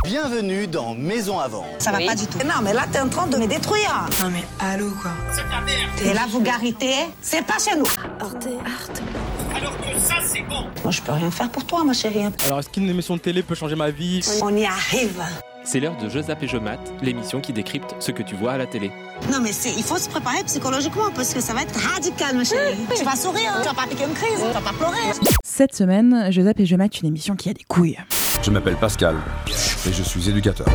Bienvenue dans Maison à vendre. Ça va pas du tout. Non, mais là, t'es en train de me détruire. Non, mais allô, quoi. C'est ta merde. Et la vulgarité, c'est pas chez nous. Arte. Alors que ça, c'est bon. Moi, je peux rien faire pour toi, ma chérie. Alors, est-ce qu'une émission de télé peut changer ma vie ? On y arrive. C'est l'heure de Je zappe et je mate, l'émission qui décrypte ce que tu vois à la télé. Non, mais il faut se préparer psychologiquement parce que ça va être radical, ma chérie. Tu vas sourire, tu vas pas piquer une crise, tu vas pas pleurer. Cette semaine, Je zappe et je mate une émission qui a des couilles. Je m'appelle Pascal et je suis éducateur.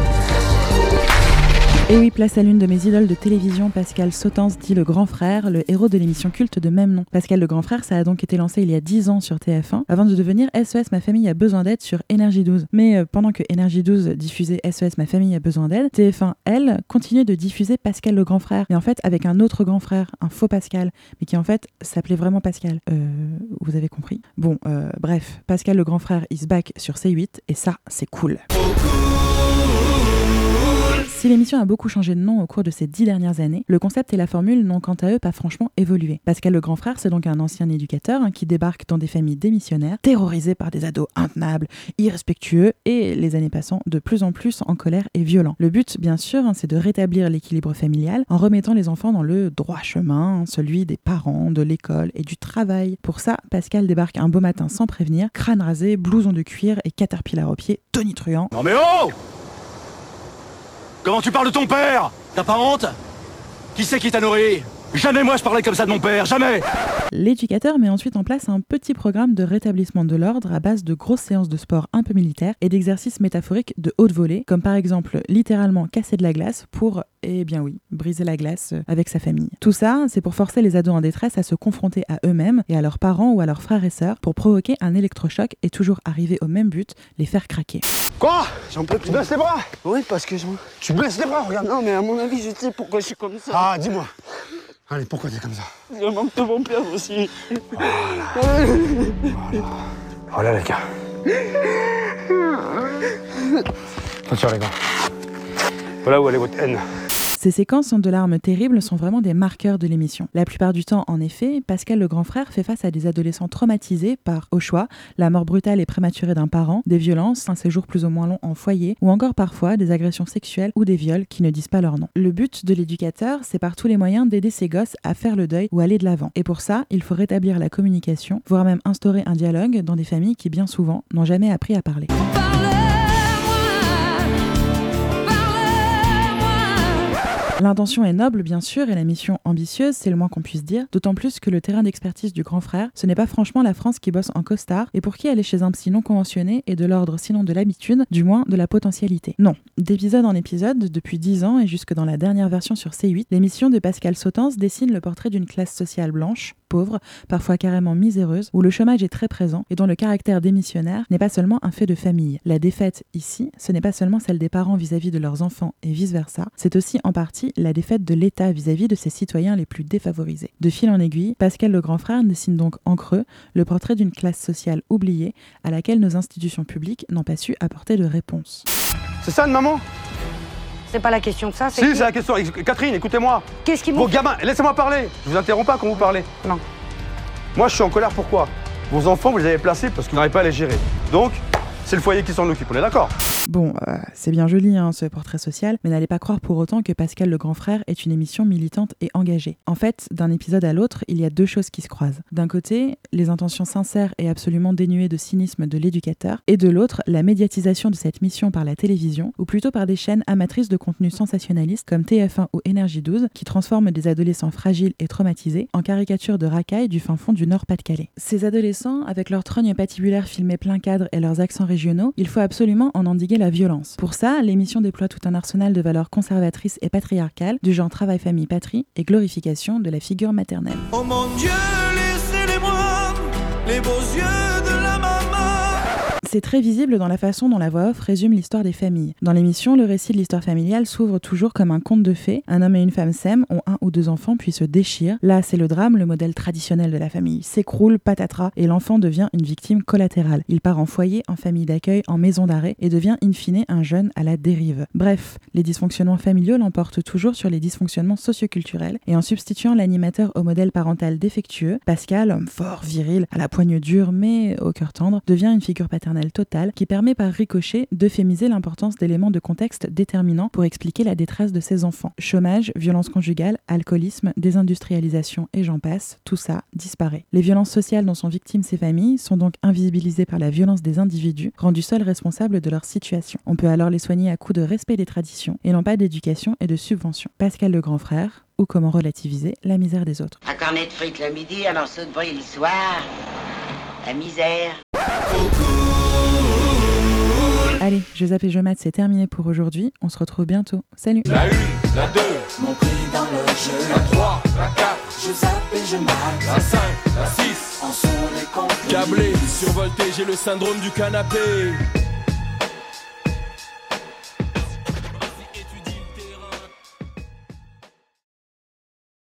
Et oui, place à l'une de mes idoles de télévision, Pascal Sautanz, dit le grand frère, le héros de l'émission culte de même nom. Pascal le grand frère, ça a donc été lancé il y a 10 ans sur TF1, avant de devenir SOS Ma Famille a besoin d'aide sur Énergie 12. Mais pendant que Énergie 12 diffusait SOS Ma Famille a besoin d'aide, TF1, elle, continuait de diffuser Pascal le grand frère, mais en fait avec un autre grand frère, un faux Pascal, mais qui en fait s'appelait vraiment Pascal. Vous avez compris ? Bon, bref, Pascal le grand frère is back sur C8, et ça, c'est cool. Si l'émission a beaucoup changé de nom au cours de ces 10 dernières années, le concept et la formule n'ont quant à eux pas franchement évolué. Pascal le grand frère, c'est donc un ancien éducateur qui débarque dans des familles démissionnaires, terrorisées par des ados intenables, irrespectueux et, les années passant, de plus en plus en colère et violents. Le but, bien sûr, c'est de rétablir l'équilibre familial en remettant les enfants dans le droit chemin, celui des parents, de l'école et du travail. Pour ça, Pascal débarque un beau matin sans prévenir, crâne rasé, blouson de cuir et caterpillar au pied, tonitruant. Non mais oh! Comment tu parles de ton père? T'as pas honte? Qui c'est qui t'a nourri? Jamais moi je parlais comme ça de mon père, jamais! L'éducateur met ensuite en place un petit programme de rétablissement de l'ordre à base de grosses séances de sport un peu militaires et d'exercices métaphoriques de haute volée, comme par exemple littéralement casser de la glace pour, eh bien oui, briser la glace avec sa famille. Tout ça, c'est pour forcer les ados en détresse à se confronter à eux-mêmes et à leurs parents ou à leurs frères et sœurs pour provoquer un électrochoc et toujours arriver au même but, les faire craquer. Quoi? J'en peux plus. Tu baisses les bras? Oui, parce que Tu baisses les bras, regarde. Non, mais à mon avis, je sais pourquoi je suis comme ça. Ah, dis-moi. Allez, pourquoi t'es comme ça? Je manque de mon père aussi. Oh là les gars. Attention les gars. Voilà où elle est votre haine. Ces séquences de larmes terribles sont vraiment des marqueurs de l'émission. La plupart du temps, en effet, Pascal le grand frère fait face à des adolescents traumatisés par, au choix, la mort brutale et prématurée d'un parent, des violences, un séjour plus ou moins long en foyer, ou encore parfois des agressions sexuelles ou des viols qui ne disent pas leur nom. Le but de l'éducateur, c'est par tous les moyens d'aider ces gosses à faire le deuil ou aller de l'avant. Et pour ça, il faut rétablir la communication, voire même instaurer un dialogue dans des familles qui, bien souvent, n'ont jamais appris à parler. L'intention est noble, bien sûr, et la mission ambitieuse, c'est le moins qu'on puisse dire, d'autant plus que le terrain d'expertise du grand frère, ce n'est pas franchement la France qui bosse en costard, et pour qui aller chez un psy non conventionné est de l'ordre, sinon de l'habitude, du moins de la potentialité. Non, d'épisode en épisode, depuis 10 ans et jusque dans la dernière version sur C8, l'émission de Pascal Sautanz dessine le portrait d'une classe sociale blanche, pauvre, parfois carrément miséreuse, où le chômage est très présent et dont le caractère démissionnaire n'est pas seulement un fait de famille. La défaite, ici, ce n'est pas seulement celle des parents vis-à-vis de leurs enfants et vice-versa, c'est aussi en partie la défaite de l'État vis-à-vis de ses citoyens les plus défavorisés. De fil en aiguille, Pascal le grand frère dessine donc en creux le portrait d'une classe sociale oubliée à laquelle nos institutions publiques n'ont pas su apporter de réponse. C'est ça une maman? C'est pas la question de ça, c'est... Si, c'est la question. Catherine, écoutez-moi. Qu'est-ce qui Vos gamins, laissez-moi parler. Je vous interromps pas quand vous parlez. Non. Moi, je suis en colère, pourquoi? Vos enfants, vous les avez placés parce que vous n'arrivez pas à les gérer. Donc, c'est le foyer qui s'en occupe, on est d'accord? Bon, c'est bien joli ce portrait social, mais n'allez pas croire pour autant que Pascal le grand frère est une émission militante et engagée. En fait, d'un épisode à l'autre, il y a deux choses qui se croisent. D'un côté, les intentions sincères et absolument dénuées de cynisme de l'éducateur, et de l'autre, la médiatisation de cette mission par la télévision, ou plutôt par des chaînes amatrices de contenu sensationnaliste comme TF1 ou Énergie 12, qui transforment des adolescents fragiles et traumatisés en caricatures de racailles du fin fond du Nord-Pas-de-Calais. Ces adolescents, avec leurs trognes patibulaires filmés plein cadre et leurs accents régionaux, il faut absolument en endiguer la violence. Pour ça, l'émission déploie tout un arsenal de valeurs conservatrices et patriarcales, du genre travail, famille, patrie et glorification de la figure maternelle. Oh mon Dieu, laissez-les-moi, les beaux yeux de la maman. C'est très visible dans la façon dont la voix off résume l'histoire des familles. Dans l'émission, le récit de l'histoire familiale s'ouvre toujours comme un conte de fées. Un homme et une femme s'aiment, ont un ou deux enfants, puis se déchirent. Là, c'est le drame, le modèle traditionnel de la famille s'écroule, patatras, et l'enfant devient une victime collatérale. Il part en foyer, en famille d'accueil, en maison d'arrêt, et devient in fine un jeune à la dérive. Bref, les dysfonctionnements familiaux l'emportent toujours sur les dysfonctionnements socioculturels, et en substituant l'animateur au modèle parental défectueux, Pascal, homme fort, viril, à la poigne dure, mais au cœur tendre, devient une figure paternelle maternelle totale qui permet par ricochet d'euphémiser l'importance d'éléments de contexte déterminants pour expliquer la détresse de ses enfants. Chômage, violence conjugale, alcoolisme, désindustrialisation et j'en passe, tout ça disparaît. Les violences sociales dont sont victimes ces familles sont donc invisibilisées par la violence des individus, rendus seuls responsables de leur situation. On peut alors les soigner à coups de respect des traditions et non pas d'éducation et de subvention. Pascal le grand frère, ou comment relativiser la misère des autres. Un cornet de frites le midi, un morceau de brie le soir. La misère. Allez, Je zappe et je mate, c'est terminé pour aujourd'hui. On se retrouve bientôt. Salut. La 1, la 2, mon prix dans le jeu. La 3, la 4, je zappe et je mate. La 5, la 6, en sont les comptes. Câblé, survolté, j'ai le syndrome du canapé.